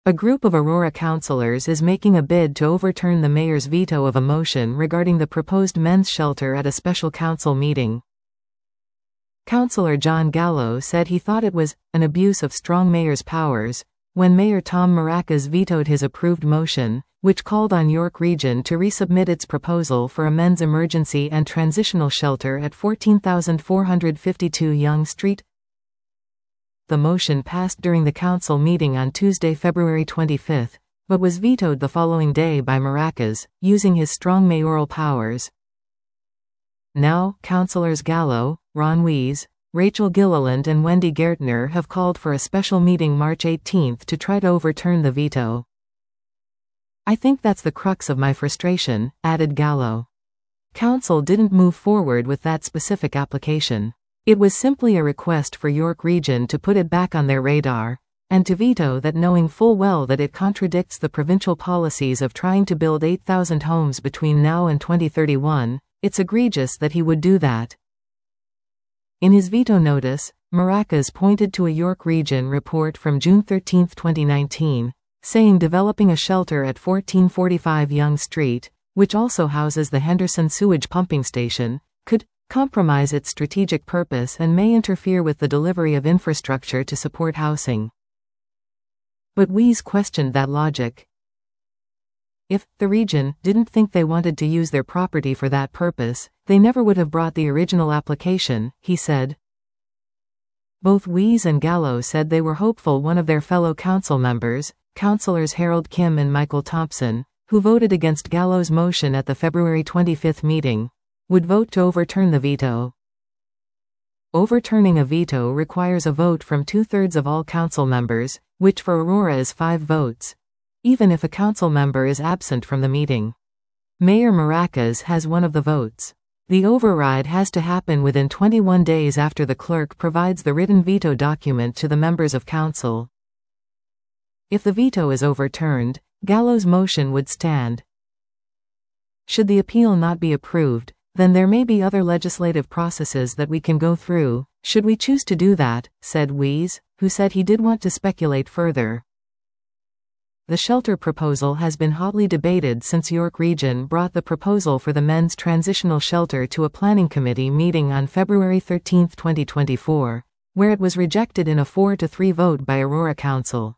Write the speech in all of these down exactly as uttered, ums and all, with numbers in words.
A group of Aurora councillors is making a bid to overturn the mayor's veto of a motion regarding the proposed men's shelter at a special council meeting. Councillor John Gallo said he thought it was an abuse of strong mayor's powers when Mayor Tom Maracas vetoed his approved motion, which called on York Region to resubmit its proposal for a men's emergency and transitional shelter at fourteen thousand four hundred fifty-two Yonge Street. The motion passed during the council meeting on Tuesday, February twenty-fifth, but was vetoed the following day by Maracas, using his strong mayoral powers. Now, Councillors Gallo, Ron Wees, Rachel Gilliland and Wendy Gertner have called for a special meeting March eighteenth to try to overturn the veto. I think that's the crux of my frustration, added Gallo. Council didn't move forward with that specific application. It was simply a request for York Region to put it back on their radar, and to veto that knowing full well that it contradicts the provincial policies of trying to build eight thousand homes between now and twenty thirty-one, it's egregious that he would do that. In his veto notice, Maracas pointed to a York Region report from June thirteenth twenty nineteen, saying developing a shelter at fourteen forty-five Yonge Street, which also houses the Henderson sewage pumping station, could compromise its strategic purpose and may interfere with the delivery of infrastructure to support housing. But Wees questioned that logic. If the region didn't think they wanted to use their property for that purpose, they never would have brought the original application, he said. Both Wees and Gallo said they were hopeful one of their fellow council members, Councillors Harold Kim and Michael Thompson, who voted against Gallo's motion at the February twenty-fifth meeting, would vote to overturn the veto. Overturning a veto requires a vote from two-thirds of all council members, which for Aurora is five votes, even if a council member is absent from the meeting. Mayor Maracas has one of the votes. The override has to happen within twenty-one days after the clerk provides the written veto document to the members of council. If the veto is overturned, Gallo's motion would stand. Should the appeal not be approved, then there may be other legislative processes that we can go through, should we choose to do that, said Wees, who said he did want to speculate further. The shelter proposal has been hotly debated since York Region brought the proposal for the men's transitional shelter to a planning committee meeting on February thirteenth twenty twenty-four, where it was rejected in a four to three vote by Aurora Council.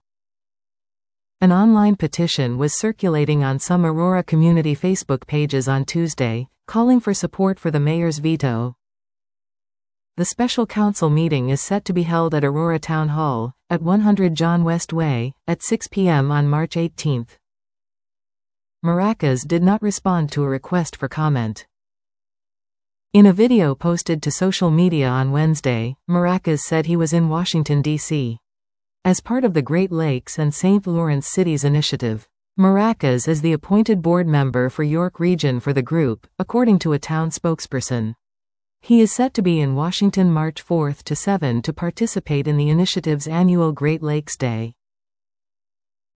An online petition was circulating on some Aurora community Facebook pages on Tuesday, calling for support for the mayor's veto. The special council meeting is set to be held at Aurora Town Hall, at one hundred John West Way, at six p m on March eighteenth. Maracas did not respond to a request for comment. In a video posted to social media on Wednesday, Maracas said he was in Washington, D C as part of the Great Lakes and Saint Lawrence Cities Initiative. Maracas is the appointed board member for York Region for the group, according to a town spokesperson. He is set to be in Washington March fourth to seventh to participate in the initiative's annual Great Lakes Day.